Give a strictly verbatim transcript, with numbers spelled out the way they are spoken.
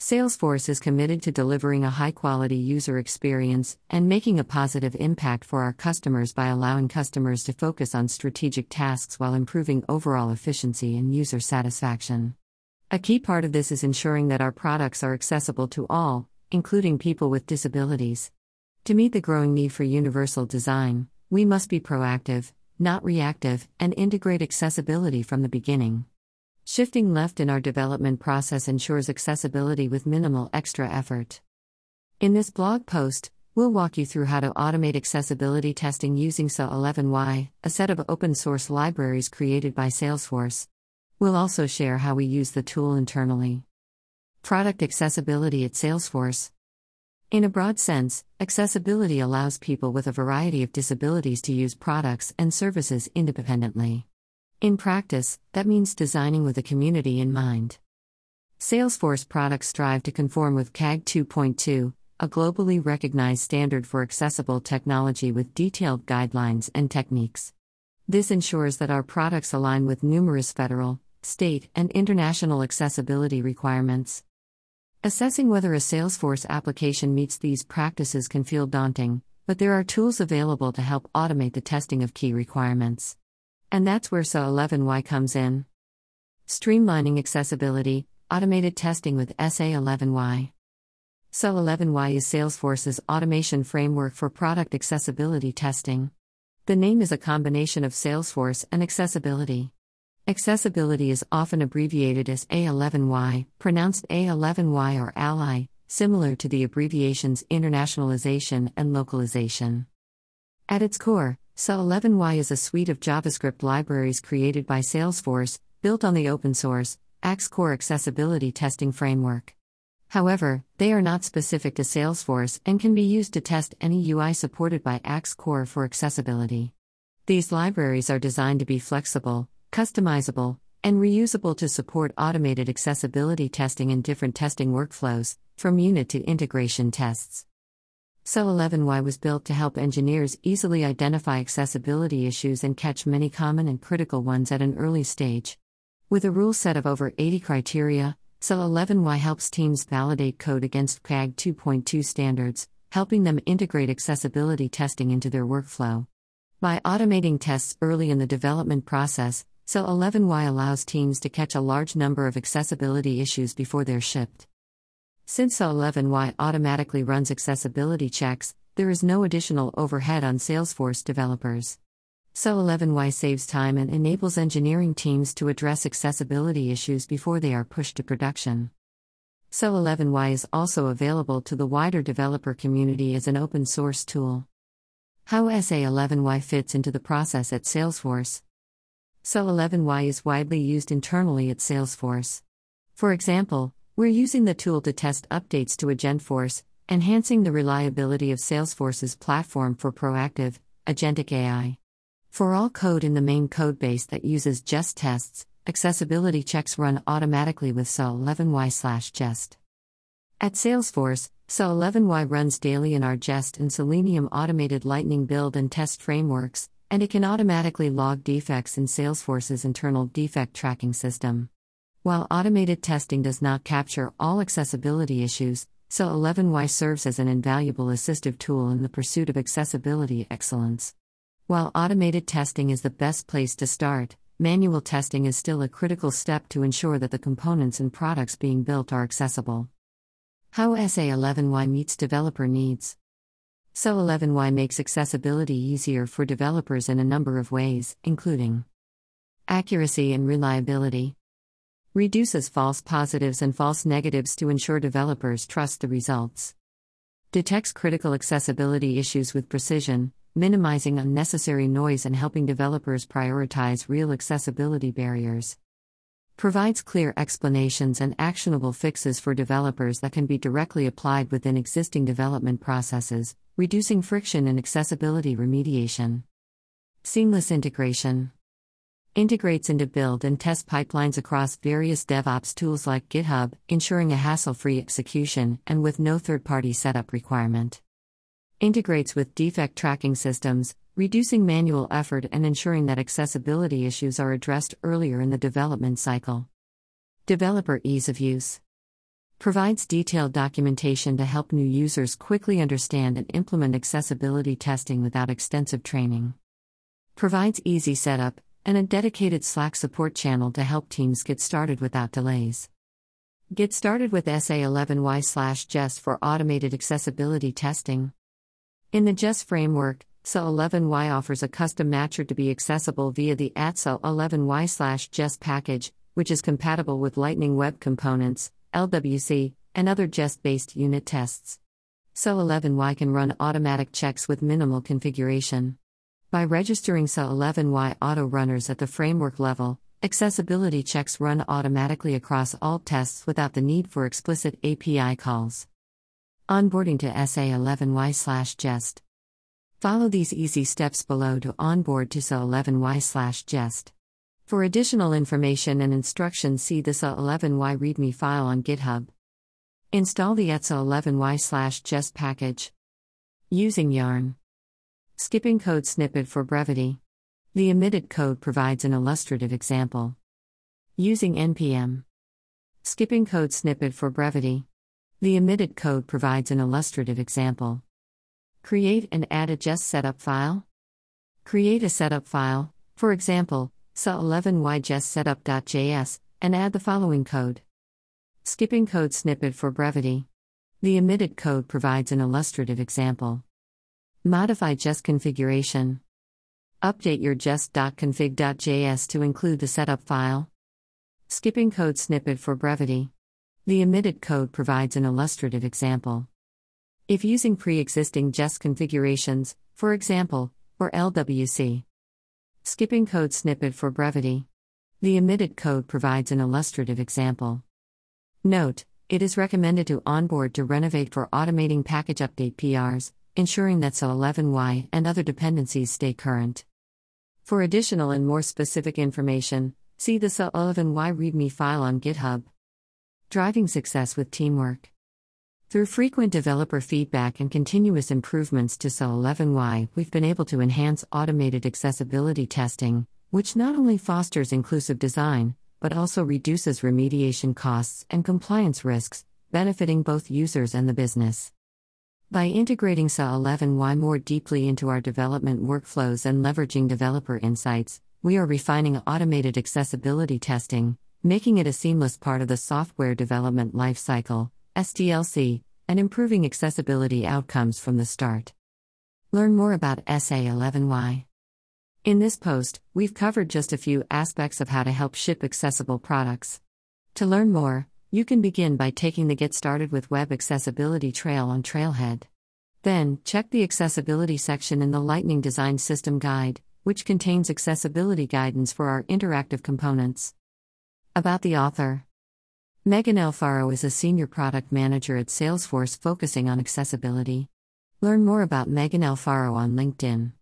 Salesforce is committed to delivering a high-quality user experience and making a positive impact for our customers by allowing customers to focus on strategic tasks while improving overall efficiency and user satisfaction. A key part of this is ensuring that our products are accessible to all, including people with disabilities. To meet the growing need for universal design, we must be proactive, not reactive, and integrate accessibility from the beginning. Shifting left in our development process ensures accessibility with minimal extra effort. In this blog post, we'll walk you through how to automate accessibility testing using S A eleven Y, a set of open-source libraries created by Salesforce. We'll also share how we use the tool internally. Product accessibility at Salesforce. In a broad sense, accessibility allows people with a variety of disabilities to use products and services independently. In practice, that means designing with the community in mind. Salesforce products strive to conform with C A G two point two, a globally recognized standard for accessible technology with detailed guidelines and techniques. This ensures that our products align with numerous federal, state, and international accessibility requirements. Assessing whether a Salesforce application meets these practices can feel daunting, but there are tools available to help automate the testing of key requirements. And that's where S A eleven Y comes in. Streamlining accessibility, automated testing with S A eleven Y. S A eleven Y is Salesforce's automation framework for product accessibility testing. The name is a combination of Salesforce and accessibility. Accessibility is often abbreviated as A eleven Y, pronounced A eleven Y or Ally, similar to the abbreviations internationalization and localization. At its core, S A eleven Y is a suite of JavaScript libraries created by Salesforce, built on the open-source A X Core accessibility testing framework. However, they are not specific to Salesforce and can be used to test any U I supported by A X Core for accessibility. These libraries are designed to be flexible, customizable, and reusable to support automated accessibility testing in different testing workflows, from unit to integration tests. S A eleven Y was built to help engineers easily identify accessibility issues and catch many common and critical ones at an early stage. With a rule set of over eighty criteria, S A eleven Y helps teams validate code against C A G two point two standards, helping them integrate accessibility testing into their workflow. By automating tests early in the development process, S A eleven Y allows teams to catch a large number of accessibility issues before they're shipped. Since S A eleven Y automatically runs accessibility checks, there is no additional overhead on Salesforce developers. S A eleven Y saves time and enables engineering teams to address accessibility issues before they are pushed to production. S A eleven Y is also available to the wider developer community as an open-source tool. How S A eleven Y fits into the process at Salesforce. S A eleven Y is widely used internally at Salesforce. For example, we're using the tool to test updates to Agentforce, enhancing the reliability of Salesforce's platform for proactive, agentic A I. For all code in the main codebase that uses Jest tests, accessibility checks run automatically with S A eleven Y slash Jest. At Salesforce, S A eleven Y runs daily in our Jest and Selenium automated Lightning build and test frameworks, and it can automatically log defects in Salesforce's internal defect tracking system. While automated testing does not capture all accessibility issues, S A eleven Y serves as an invaluable assistive tool in the pursuit of accessibility excellence. While automated testing is the best place to start, manual testing is still a critical step to ensure that the components and products being built are accessible. How S A eleven Y meets developer needs. S A eleven Y makes accessibility easier for developers in a number of ways, including accuracy and reliability. Reduces false positives and false negatives to ensure developers trust the results. Detects critical accessibility issues with precision, minimizing unnecessary noise and helping developers prioritize real accessibility barriers. Provides clear explanations and actionable fixes for developers that can be directly applied within existing development processes, reducing friction in accessibility remediation. Seamless integration. Integrates into build and test pipelines across various DevOps tools like GitHub, ensuring a hassle-free execution and with no third-party setup requirement. Integrates with defect tracking systems, reducing manual effort and ensuring that accessibility issues are addressed earlier in the development cycle. Developer ease of use. Provides detailed documentation to help new users quickly understand and implement accessibility testing without extensive training. Provides easy setup and a dedicated Slack support channel to help teams get started without delays. Get started with S A eleven Y slash Jest for automated accessibility testing. In the Jest framework, S A eleven Y offers a custom matcher to be accessible via the S A eleven Y slash Jest package, which is compatible with Lightning Web Components, L W C, and other Jest-based unit tests. S A eleven Y can run automatic checks with minimal configuration. By registering S A eleven Y auto runners at the framework level, accessibility checks run automatically across all tests without the need for explicit A P I calls. Onboarding to S A eleven Y slash Jest. Follow these easy steps below to onboard to S A eleven Y slash Jest. For additional information and instructions, see the S A eleven Y README file on GitHub. Install the S A eleven Y slash Jest package. Using Yarn. Skipping code snippet for brevity. The omitted code provides an illustrative example. Using N P M. Skipping code snippet for brevity. The omitted code provides an illustrative example. Create and add a Jest setup file. Create a setup file, for example, S A eleven Y Jest setup.js, and add the following code. Skipping code snippet for brevity. The omitted code provides an illustrative example. Modify Jest configuration. Update your jest.config.js to include the setup file. Skipping code snippet for brevity. The omitted code provides an illustrative example. If using pre-existing Jest configurations, for example, or L W C. Skipping code snippet for brevity. The omitted code provides an illustrative example. Note: it is recommended to onboard to Renovate for automating package update P Rs, ensuring that S A eleven Y and other dependencies stay current. For additional and more specific information, see the S A eleven Y README file on GitHub. Driving success with teamwork. Through frequent developer feedback and continuous improvements to S A eleven Y, we've been able to enhance automated accessibility testing, which not only fosters inclusive design, but also reduces remediation costs and compliance risks, benefiting both users and the business. By integrating S A eleven Y more deeply into our development workflows and leveraging developer insights, we are refining automated accessibility testing, making it a seamless part of the software development lifecycle, S D L C, and improving accessibility outcomes from the start. Learn more about S A eleven Y. In this post, we've covered just a few aspects of how to help ship accessible products. To learn more, you can begin by taking the Get Started with Web Accessibility trail on Trailhead. Then, check the Accessibility section in the Lightning Design System Guide, which contains accessibility guidance for our interactive components. About the author. Megan Alfaro is a senior product manager at Salesforce focusing on accessibility. Learn more about Megan Alfaro on LinkedIn.